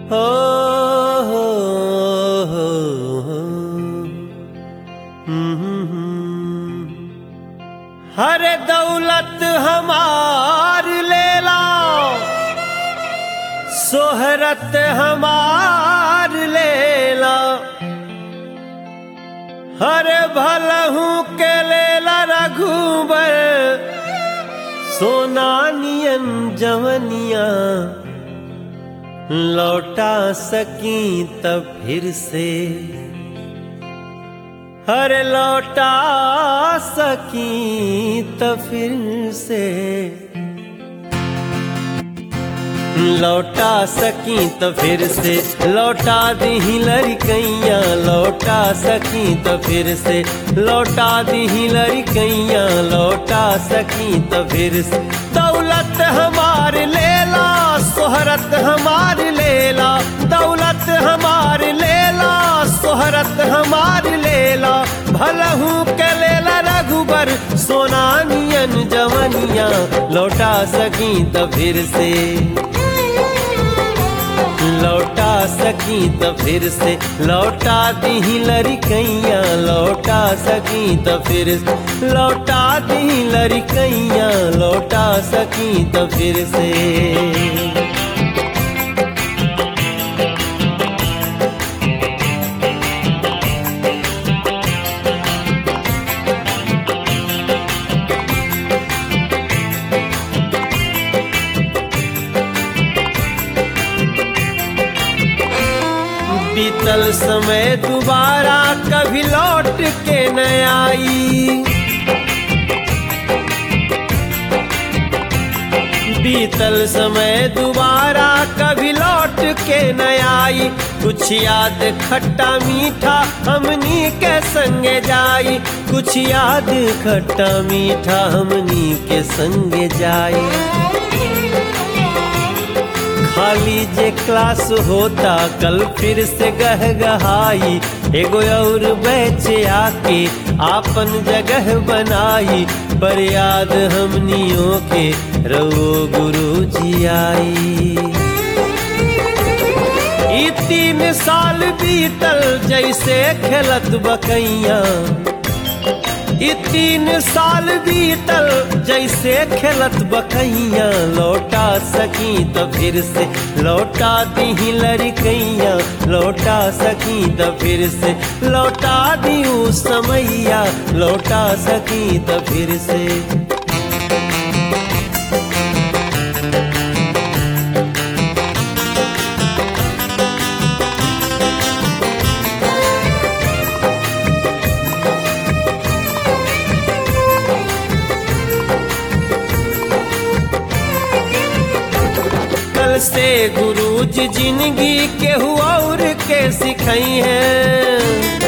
हो, हो, हो, हो। हर दौलत हमार लेला, सोहरत हमार लेला, हर भलहू के लेला रघुबर, सोना नियन जवनिया लौटा सकी तब फिर से, हर लौटा सकी तब फिर से, लौटा सकी तो फिर से लौटा दी लड़कैया, लौटा सकी तो फिर से लौटा दी लड़कैया, लौटा सकी तो फिर से। दौलत हमार लेला, सोहरत हमार लेला, दौलत हमार लेला, सोहरत हमार लेला, भलहू के लेला रघुबर, सोना नियन जवनिया लौटा सकी तो फिर से, लौटा सकी तो फिर से, लौटा दी लड़कैया, लौटा सकी तो फिर से, लौटा दी लड़कैया, लौटा सकी तो फिर से। बीतल समय दोबारा कभी लौट के न आई, बीतल समय दोबारा कभी लौट के न आई, कुछ याद खट्टा मीठा हमनी के संगे जाई, कुछ याद खट्टा मीठा हमनी के संगे जाई। खाली जे क्लास होता कल फिर से गहगहाई, एगो और बैच आके आपन जगह बनाई, पर याद हमनियों के रवो गुरुजी आई। ई 3 साल बीतल जैसे खेलत बकैया, ई 3 साल बीतल जैसे खेलत बकैया, लौटा सकी तो फिर से लौटा दी लड़कैया, लौटा सकी तो फिर से लौटा दी समैया, लौटा सकी तो फिर से। से गुरुजी जिंदगी के हुआ और के सिखाई है,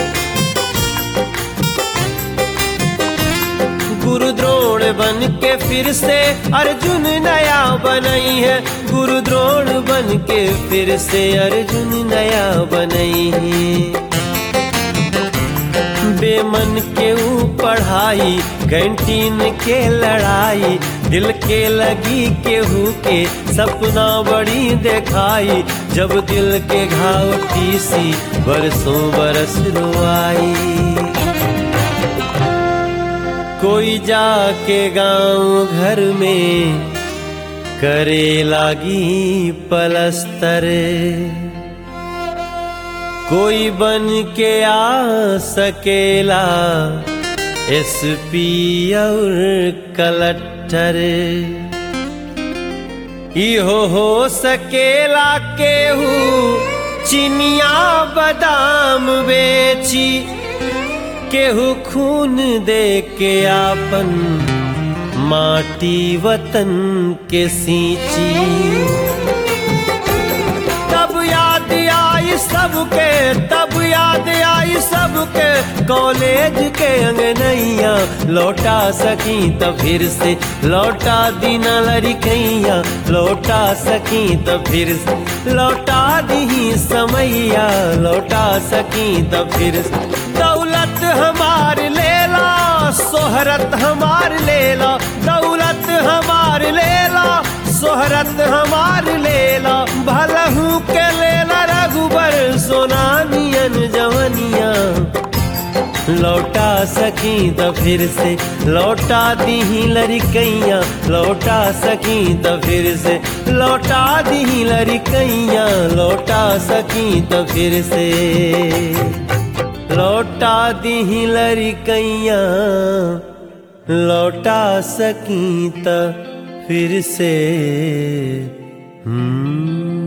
गुरु द्रोण बन के फिर से अर्जुन नया बनई है, गुरु द्रोण बन के फिर से अर्जुन नया बनई है। बेमन के ऊ पढ़ाई, कैंटीन के लड़ाई, दिल के लगी केहू के सपना बड़ी देखाई, जब दिल के घाव टीसी बरसों बरस रोआई। कोई जाके गांव घर में करे लागी पलस्तर, कोई बन के आ सकेला एसपी और कलेक्टर, इहो हो सकेला केहू चिनिया बादाम बेची, केहू खून दे के आपन माटी वतन के सींची। तब याद आई सबके, तब याद आई सबके कॉलेज के अंगनैया, लौटा सकी तो फिर से लौटा दी लड़कैया, लौटा सकी तो फिर से लौटा दी समैया, लौटा सकी तो फिर से। दौलत हमार लेला, सोहरत हमार लेला, दौलत हमार लेला, सोहरत हमार लेला, भलहू के लेला जवनिया लौटा सकी तो फिर से लौटा दीही लड़कैया लौटा सकी तो फिर से लौटा दीही लड़कैया लौटा सकी तो फिर से लौटा दीही लड़कैया लौटा सकी तो फिर से